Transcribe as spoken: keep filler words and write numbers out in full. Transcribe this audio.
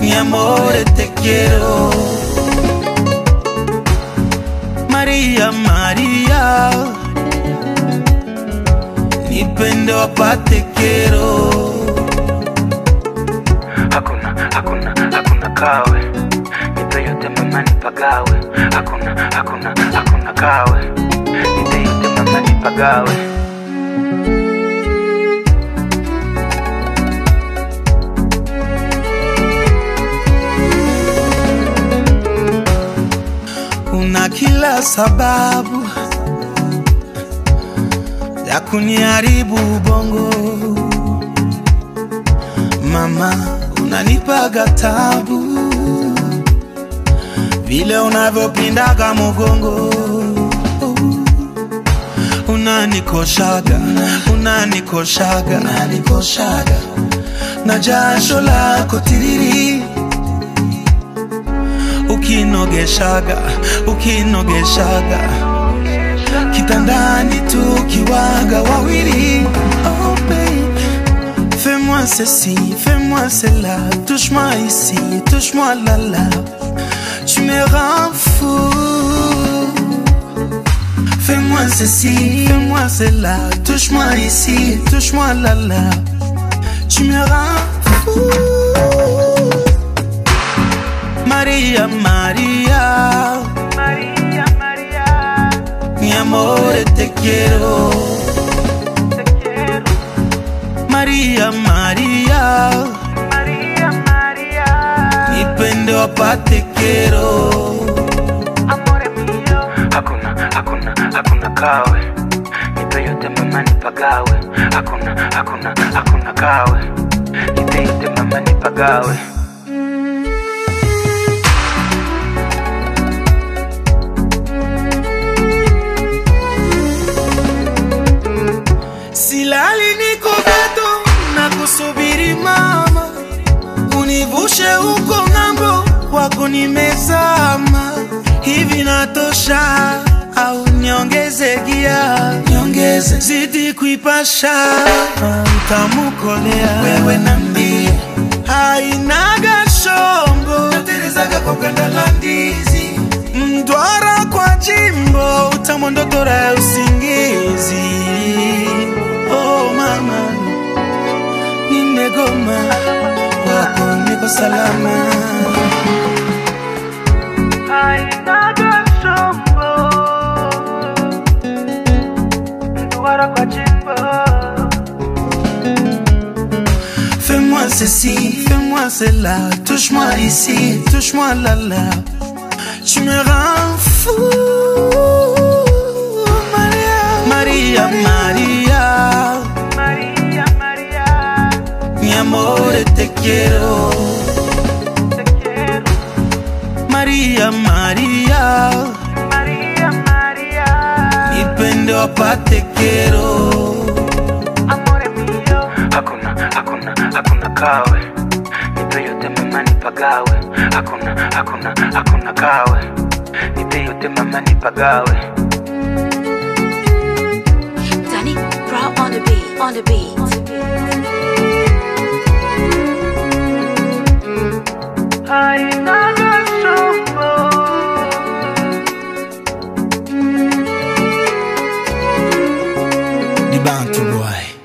mi amore te quiero. Maria, Maria, nipende wapa te quiero. Hakuna, hakuna, hakuna kawe, nipe yote mama nipagawe. Hakuna, hakuna, hakuna kawe, nipe yote mama nipagawe. Una kila sababu ya kuniharibu bongo. Mama, unanipaga tabu vile unavyopindaga mugongo. Unanikoshaga, unanikoshaga, unanikoshaga na jasho lako tiriri. Ukinogeshaga, ukinogeshaga kitandani tukiwaga wawili. Oh baby, fais-moi ceci, fais-moi cela, touche-moi ici, touche-moi là-là, tu me rends fou. Fais-moi ceci, fais-moi cela, touche-moi ici, touche-moi là-là, tu me rends fou. Maria, Maria, Maria, Maria, mi amore te quiero. te quiero. Maria, Maria, Maria, Maria, nipende wapa te quiero. amore mio. Hakuna, hakuna, hakuna kawe, nipe yote mama nipagawe. Hakuna, hakuna, hakuna kawe, nipe yote mama nipagawe. Silali niko gado na kusubiri mama, univushe huko ngambo wako nimezama. Hivi natosha au niongeze gia? Niongeze, zidi kuipasha, utamukolea wewe nambie. Hainaga shombo, naterezaga kwa ganda la ndizi. Mdwara kwa jimbo, utamondotora ya usingizi. Oh mama, nimegoma kwako, niko salama. Hainaga shombo, mdwara kwa jimbo. Fais-moi ceci, fais-moi cela, touche-moi ici, touche-moi là-là, tu me rends fou. Maria, Maria, Maria, Maria, Maria, mi amore te quiero. te quiero. Maria, Maria, Maria, Maria, nipende wapa te quiero. amore mio. Hakuna, hakuna, hakuna kawe, nipe yote mama nipagawe. Hakuna, hakuna, hakuna kawe, nipe yote mama nipagawe. Danny Brown on the beat, on the beat. Hainaga shombo, The Bantu Boy.